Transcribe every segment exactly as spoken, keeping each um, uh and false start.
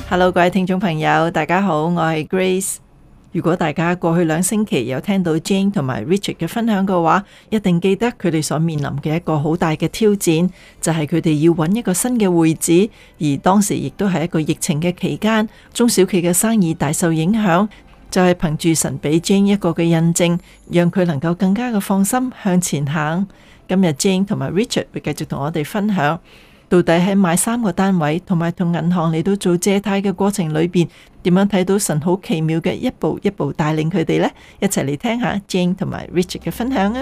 Hello， 各位聽眾朋友，大家好，我係 Grace。如果大家過去兩星期有聽到 Jane 同埋 Richard 嘅分享嘅話，一定記得佢哋所面臨嘅一個好大嘅挑戰，就係佢哋要揾一個新嘅會址，而當時亦都係一個疫情嘅期間，中小企嘅生意大受影響，就係憑住神俾 Jane 一個嘅印證，讓佢能夠更加嘅放心向前行。今日 Jane 同埋 Richard 會繼續同我哋分享，到底喺買三個單位同埋同銀行嚟到做借貸嘅過程裏邊，點樣睇到神好奇妙嘅一步一步帶領佢哋呢？一齊嚟聽下 Jane 同埋 Richard 嘅分享啊！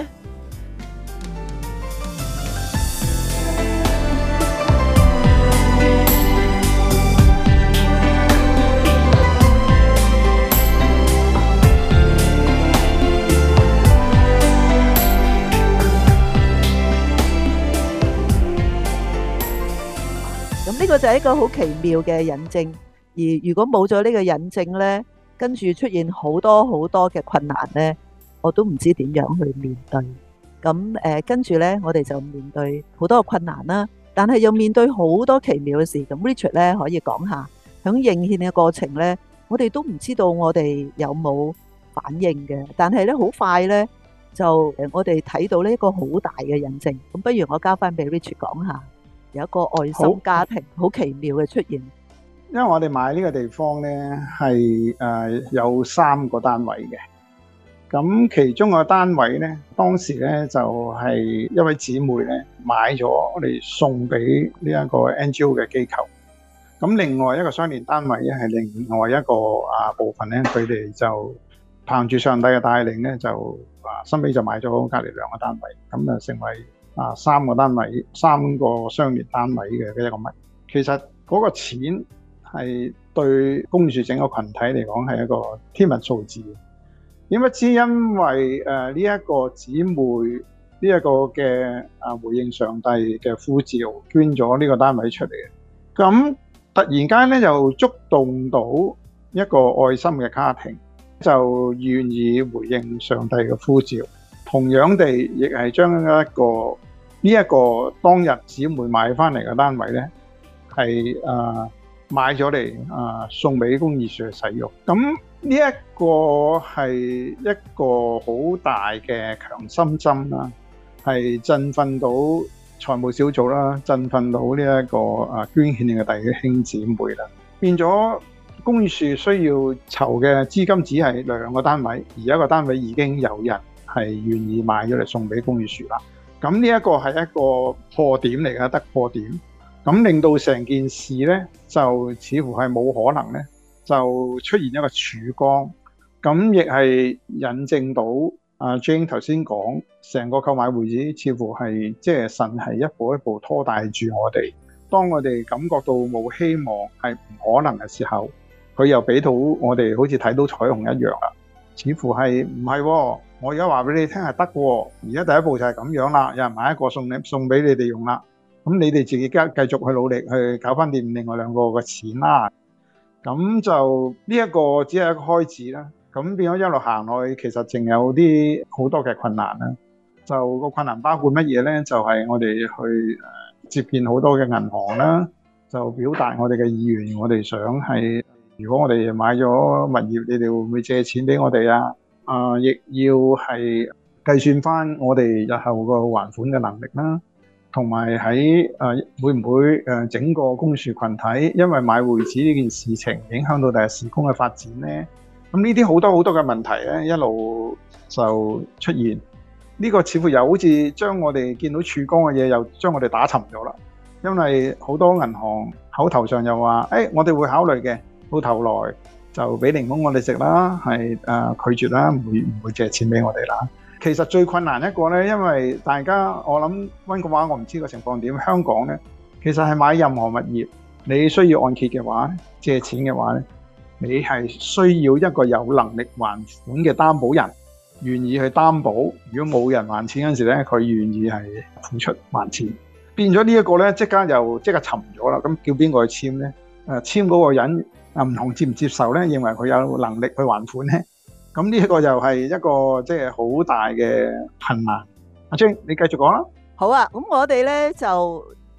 咁呢個就係一個好奇妙嘅引證，而如果冇咗呢個引證呢，跟住出現好多好多嘅困難呢，我都唔知點樣去面對。咁誒，跟住呢，我哋就面對好多嘅困難啦，但係又面對好多奇妙嘅事。咁 Richard 咧可以講下，響認獻嘅過程呢，我哋都唔知道我哋有冇反應嘅，但係咧好快呢，就誒我哋睇到呢一個好大嘅引證。咁不如我交翻俾 Richard 講下。有一個愛心家庭好奇妙嘅出現， 因為我哋買呢個地方呢係誒有三個單位嘅，咁其中個單位呢，當時呢就係一位姊妹呢買咗我哋送俾呢一個 N G O 嘅機構，咁另外一個相連單位呢係另外一個啊部分呢，佢哋就憑住上帝嘅帶領呢，就啊新尾就買咗隔離兩個單位，咁啊成為啊，三個單位，三個相連單位嘅一個物，其實嗰個錢係對公寓整個群體嚟講係一個天文數字。點不知因為誒呢一個姊妹呢一個嘅啊回應上帝嘅呼召，捐咗呢個單位出嚟嘅，咁突然間咧就觸動到一個愛心嘅家庭，就願意回應上帝嘅呼召，同樣地亦係將一個。呢一個當日姊妹買翻嚟嘅單位咧，係誒買咗嚟誒送俾公義處去使用。咁呢一個係一個好大嘅強心針啦，係振奮到財務小組啦，振奮到呢一個誒捐獻嘅弟兄姊妹啦。變咗公義處需要籌嘅資金只係兩個單位，而一個單位已經有人係願意買咗嚟送俾公義處啦。咁呢一個係一個破點嚟嘅，得破點，咁令到成件事呢，就似乎係冇可能呢，就出現一個曙光。咁亦係引證到阿 Jane 頭先講，成個購買會址似乎係即係神係一步一步拖帶住我哋。當我哋感覺到冇希望係唔可能嘅時候，佢又俾到我哋好似睇到彩虹一樣啦。似乎係唔係喎？我而家話俾你聽係得喎，而家第一步就係咁樣啦，有人買一個送你送俾你哋用啦，咁你哋自己繼繼續去努力去搞翻掂另外兩個嘅錢啦。咁就呢一個只係一個開始啦。咁變咗一路行落去，其實仲有啲好多嘅困難啦。就個困難包括乜嘢咧？就係、是、我哋去誒接見好多嘅銀行啦，就表達我哋嘅意願，我哋想係如果我哋買咗物業，你哋會唔會借錢俾我哋啊？啊、呃，亦要係計算翻我哋日後個還款嘅能力啦，同埋喺誒會唔會誒整個公署群體，因為買會址呢件事情影響到第日事工嘅發展咧。咁呢啲好多好多嘅問題咧，一路就出現。呢、呢個似乎又好似將我哋見到曙光嘅嘢，又將我哋打沉咗啦。因為好多銀行口頭上又話，誒、哎、我哋會考慮嘅，到頭來就俾檸檬我哋食啦，係誒、呃、拒絕啦，唔會唔會借錢俾我哋啦。其實最困難一個咧，因為大家我諗溫哥華，我唔知個情況點。香港咧，其實係買任何物業，你需要按揭嘅話，借錢嘅話咧，你係需要一個有能力還款嘅擔保人，願意去擔保。如果冇人還錢嗰陣時咧，佢願意係付出還錢。變咗呢一個咧，即刻又即刻沉咗啦。咁叫邊個去簽咧？誒簽嗰個人啊，銀行接唔接受咧？認為佢有能力去還款咧？咁呢一個又係一個即係好大嘅困難。阿 Jane，你繼續講啦。 好啊，咁我哋咧就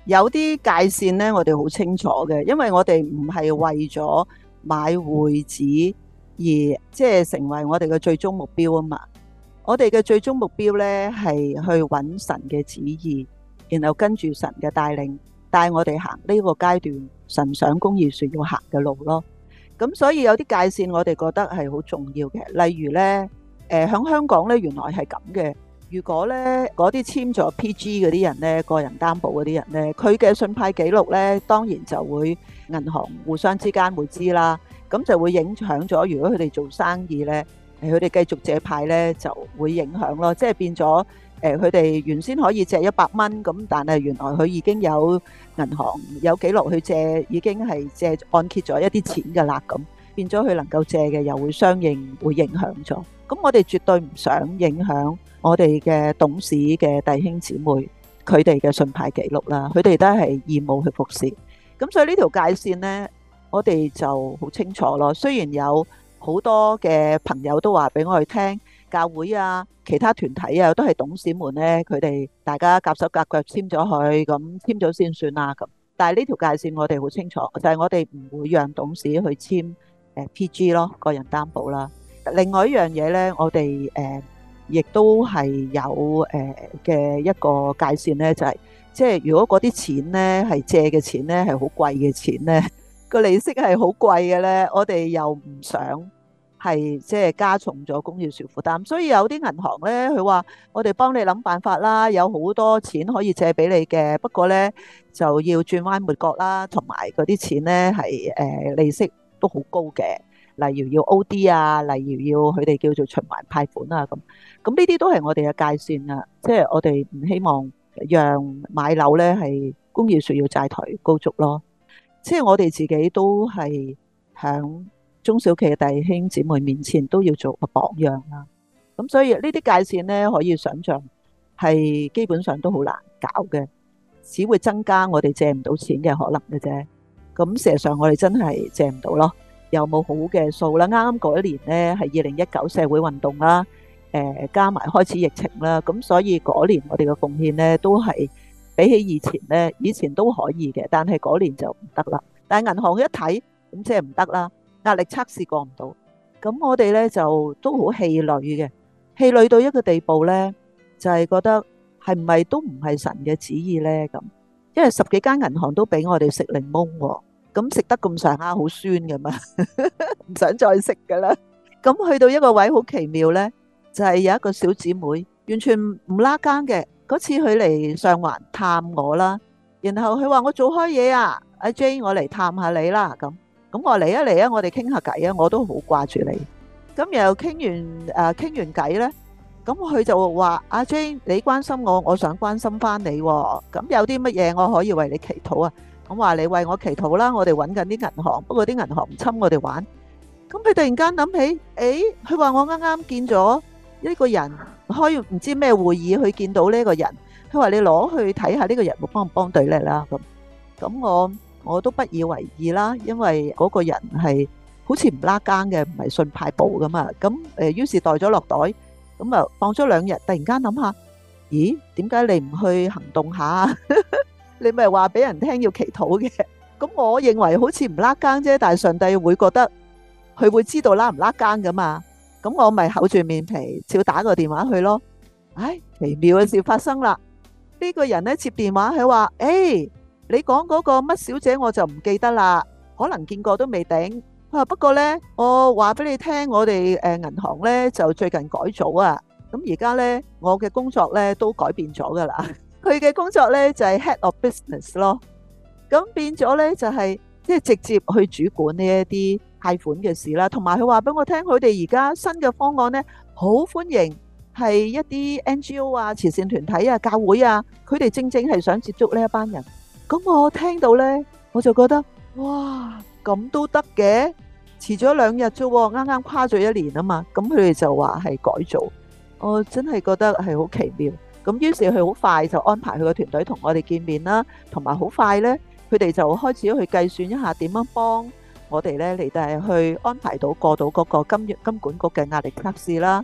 有啲界線咧，我哋好清楚嘅，因為我哋唔係為咗買會址而即係成為我哋嘅最終目標啊嘛。我哋嘅最終目標咧係去揾神嘅旨意，然後跟住神嘅帶領，帶我哋行呢個階段神想公義樹要行嘅路咯。咁所以有啲界線我哋覺得係好重要嘅，例如咧，誒喺香港咧原來係咁嘅。如果咧嗰啲簽咗 P G 嗰啲人咧，個人擔保嗰啲人咧，佢嘅信貸記錄咧，當然就會銀行互相之間會知啦。咁就會影響咗，如果佢哋做生意咧，誒佢哋繼續借貸咧，就會影響咯。即係變咗誒，佢哋原先可以借一百蚊，咁但係原來佢已經有銀行有記錄去借，已經係借按揭咗一啲錢㗎啦。咁變咗佢能夠借嘅又會相應會影響咗。咁我哋絕對唔想影響我哋嘅董事嘅弟兄姊妹佢哋嘅信貸記錄啦，佢哋都係義務去服侍。咁所以呢條界線呢，我哋就好清楚咯。雖然有好多嘅朋友都話俾我哋聽，教會啊、其他團體啊，都係董事們呢，佢哋大家夾手夾腳簽咗佢，咁簽咗先算啦。咁但係呢條界線我哋好清楚，就係我哋唔會讓董事去簽誒 P G 咯，個人擔保啦。另外一樣嘢呢，我哋誒亦都係有誒嘅一個界線呢，就係即係如果嗰啲錢呢係借嘅錢呢係好貴嘅錢呢，個利息係好貴嘅呢，我哋又唔想係即係加重咗公義樹負擔。所以有啲銀行呢，佢話我哋幫你諗辦法啦，有好多錢可以借俾你嘅，不過呢就要轉彎抹角啦，同埋嗰啲錢呢係誒利息都好高嘅。例如要 O D 啊，例如要佢哋叫做循環貸款啊，咁咁呢啲都係我哋嘅界線啊，即係我哋唔希望讓買樓咧係公義樹要債台高築咯，即係我哋自己都係響中小企嘅弟兄姊妹面前都要做個榜樣啦。咁所以呢啲界線咧可以想像係基本上都好難搞嘅，只會增加我哋借唔到錢嘅可能嘅啫。咁事實上我哋真係借唔到咯。有冇好嘅數啦？啱啱嗰一年呢係二零一九社會運動啦，誒加埋開始疫情啦，咁所以嗰年我哋嘅奉獻呢都係比起以前呢，以前都可以嘅，但係嗰年就唔得啦。但係銀行一睇，咁即係唔得啦，壓力測試過唔到，咁我哋呢就都好氣餒嘅，氣餒到一個地步呢，就係覺得係唔係都唔係神嘅旨意呢咁，因為十幾間銀行都俾我哋食檸檬喎。咁食得咁上下好酸㗎嘛，唔想再食㗎啦。咁去到一個位好奇妙呢，就係有一個小姊妹完全唔拉更嘅。嗰次佢嚟上環探我啦，然後佢話我做開嘢啊，阿 Jane 我嚟探下你啦。咁咁我嚟啊嚟啊，我哋傾下偈啊，我都好掛住你。咁然後傾完誒傾完偈呢，咁佢就話阿 Jane 你關心我，我想關心翻你喎。咁有啲乜嘢我可以為你祈禱啊？咁話你為我祈禱啦，我哋揾緊啲銀行，不過啲銀行唔侵我哋玩。咁佢突然間諗起，誒，佢話我啱啱見咗呢個人開唔知咩會議，佢見到呢個人，佢話你攞去睇下呢個人會幫唔幫到你啦。咁咁我我都不以為意啦，因為嗰個人係好似唔拉更嘅，唔係信派部噶嘛。咁誒，於是袋咗落袋，咁啊放咗兩日，突然間諗下，咦，點解你唔去行動下？你咪話俾人聽要祈禱嘅，咁我認為好似唔拉更啫，但係上帝會覺得佢會知道拉唔拉更噶嘛，咁我咪厚住面皮照打個電話去咯。唉，奇妙嘅事發生啦！呢個人咧接電話，佢話：誒，你講嗰個乜小姐我就唔記得啦，可能見過都未定。佢話不過咧，我話俾你聽，我哋誒銀行咧就最近改組啊，咁而家咧我嘅工作咧都改變咗噶啦。佢嘅工作咧就係 head of business 咯，咁變咗咧就係即係直接去主管呢一啲貸款嘅事啦。同埋佢話俾我聽，佢哋而家新嘅方案咧好歡迎係一啲 N G O 啊、慈善團體啊、教會啊，佢哋正正係想接觸呢一班人。咁我聽到咧，我就覺得哇，咁都得嘅，遲咗兩日啫，啱啱跨咗一年啊嘛。咁佢哋就話係改造，我真係覺得係好奇妙。咁於是佢好快就安排佢個團隊同我哋見面啦，同埋好快呢，佢哋就開始去計算一下點樣幫我哋呢嚟到去安排到過到嗰個金金管局嘅壓力測試啦。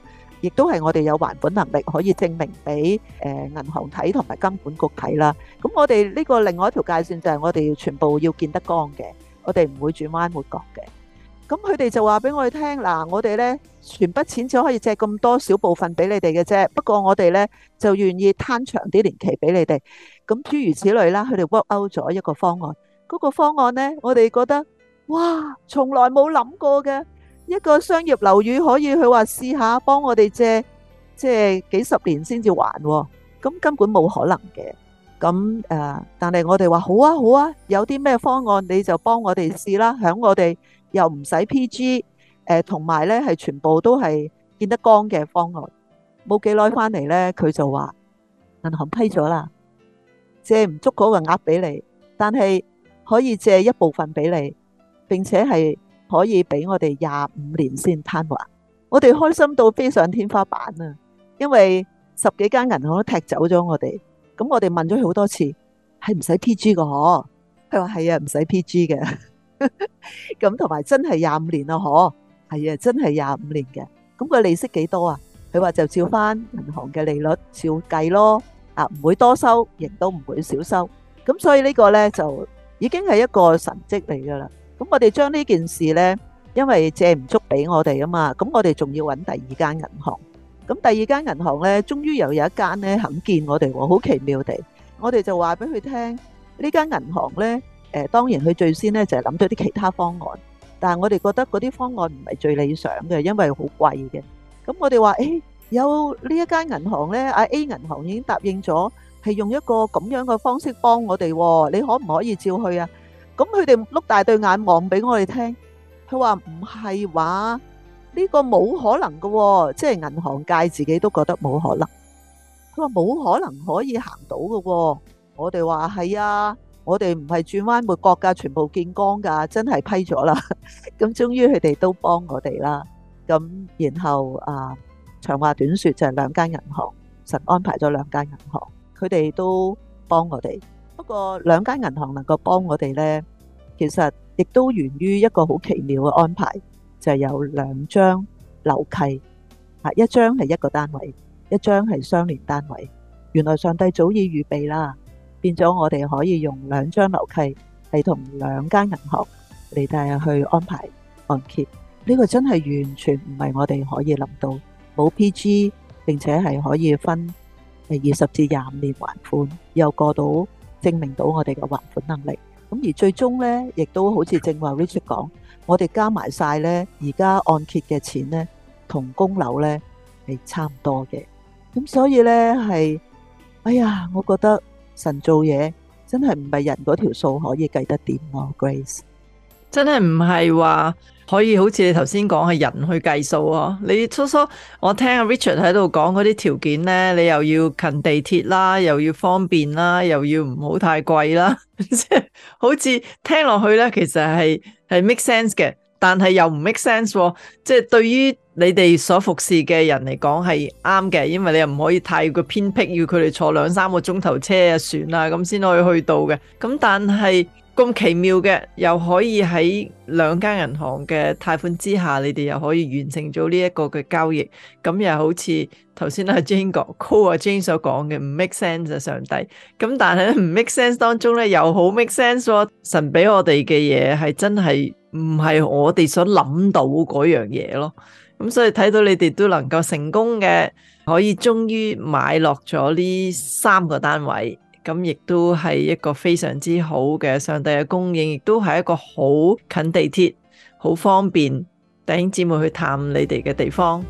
亦都係我哋有還款能力可以證明俾誒銀行睇同埋金管局睇啦。咁我哋呢個另外一條界線就係我哋全部要見得光嘅，我哋唔會轉彎抹角嘅。咁佢哋就話俾我哋聽，嗱，我哋呢全筆錢只可以借咁多小部分俾你哋嘅啫，不過我哋呢就願意攤長啲年期俾你哋。咁諸如此類啦，佢哋 work out 咗一個方案。嗰個方案呢，我哋覺得哇，從來冇諗過嘅一個商業樓宇可以佢話試下幫我哋借，即係幾十年先至還喎，咁根本冇可能嘅。咁誒，但係我哋話好啊好啊，有啲咩方案你就幫我哋試啦，響我哋又唔使 P G， 誒同埋咧係全部都係見得光嘅方案。冇幾耐翻嚟咧，佢就話銀行批咗啦，借唔足嗰個額俾你，但係可以借一部分俾你，並且係可以俾我哋廿五年先攤還。我哋開心到飛上天花板啊！因為十幾間銀行都踢走咗我哋。咁我哋問咗佢好多次，係唔使 P G 嘅嗬？佢話係啊，唔使 P G 嘅。咁同埋真係廿五年啦嗬？係啊，真係廿五年嘅。咁個利息幾多啊？佢話就照翻銀行嘅利率照計咯，啊唔會多收，亦都唔會少收。咁所以呢個呢就已經係一個神蹟嚟噶啦。咁我哋將呢件事呢，因為借唔足俾我哋啊嘛，咁我哋仲要揾第二間銀行。咁第二間銀行呢，終於又有一間呢肯見我哋喎，好奇妙地，我哋就話俾佢聽，呢間銀行呢，誒當然佢最先呢就係諗到啲其他方案，但係我哋覺得嗰啲方案唔係最理想嘅，因為好貴嘅。咁我哋話誒有呢一間銀行呢，阿 A 銀行已經答應咗，係用一個咁樣嘅方式幫我哋喎，你可唔可以照去啊？咁佢哋碌大對眼望俾我哋聽，佢話唔係話。呢個冇可能嘅喎，即係銀行界自己都覺得冇可能。佢話冇可能可以行到嘅喎。我哋話係啊，我哋唔係轉彎抹角㗎，全部見光㗎，真係批咗啦。咁終於佢哋都幫我哋啦。咁然後啊，長話短説就係兩間銀行，神安排咗兩間銀行，佢哋都幫我哋。不過兩間銀行能夠幫我哋呢，其實亦都源於一個好奇妙嘅安排。就係有兩張樓契，啊，一張係一個單位，一張係相連單位。原來上帝早已預備啦，變咗我哋可以用兩張樓契，係同兩間銀行嚟帶去安排按揭。呢個真係完全唔係我哋可以諗到，冇 P G， 並且係可以分係二十至廿五年還款，又過到證明到我哋嘅還款能力。咁而最終呢，亦都好似正話 Richard 講。我哋加埋晒呢，而家按揭嘅錢呢，同供樓呢係差唔多嘅。咁所以呢係，哎呀，我覺得神做嘢真係唔係人嗰條數可以計得掂咯 ，Grace。 真係唔係話可以好似你頭先講係人去計數啊！你初初我聽阿 Richard 喺度講嗰啲條件呢，你又要近地鐵啦，又要方便啦，又要唔好太貴啦，即係好似聽落去呢，其實係係 make sense 嘅，但係又唔 make sense 喎。即係對於你哋所服侍嘅人嚟講係啱嘅，因為你又唔可以太過偏僻，要佢哋坐兩三個鐘頭車啊、船啊咁先可以去到嘅。咁但係咁奇妙嘅，又可以喺兩間銀行嘅貸款之下，你哋又可以完成咗呢一個嘅交易。咁又好似頭先阿 Jane 講 call 阿 Jane 所講嘅唔 make sense 啊，上帝。咁但係唔 make sense 當中咧，又好 make sense 喎。神俾我哋嘅嘢係真係唔係我哋所諗到嗰樣嘢咯。咁所以睇到你哋都能夠成功嘅，可以終於買落咗呢三個單位。咁亦都係一個非常之好嘅上帝嘅供應，亦都係一個好近地鐵、好方便弟兄姊妹去探你哋嘅地方。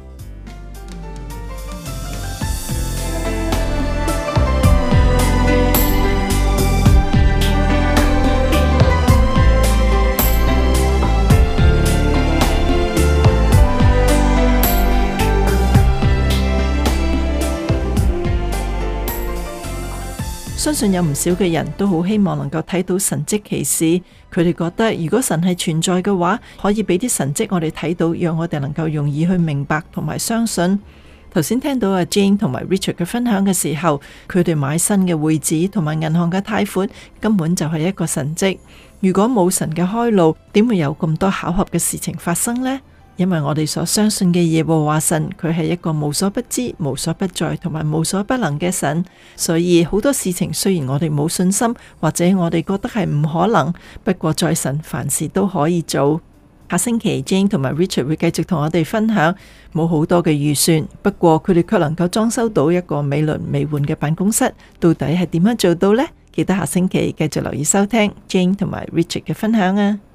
相信有唔少嘅人都好希望能夠睇到神蹟奇事，佢哋覺得如果神係存在嘅話，可以俾啲神蹟我哋睇到，讓我哋能夠容易去明白同埋相信。頭先聽到阿 Jane 同埋 Richard 嘅分享嘅時候，佢哋買新嘅會址同埋銀行嘅貸款根本就係一個神蹟。如果冇神嘅開路，點會有咁多巧合嘅事情發生呢？ 因為我哋所相信嘅耶和華神，佢係一個無所不知、無所不在同埋無所不能嘅神，所以好多事情雖然我哋冇信心，或者我哋覺得係唔可能，不過在神凡事都可以做。下星期 Jane 同埋 Richard 會繼續同我哋分享，冇好多嘅預算，不過佢哋卻能夠裝修到一個美輪美奐嘅辦公室，到底係點樣做到呢？記得下星期繼續留意收聽 Jane 同埋 Richard 嘅分享啊！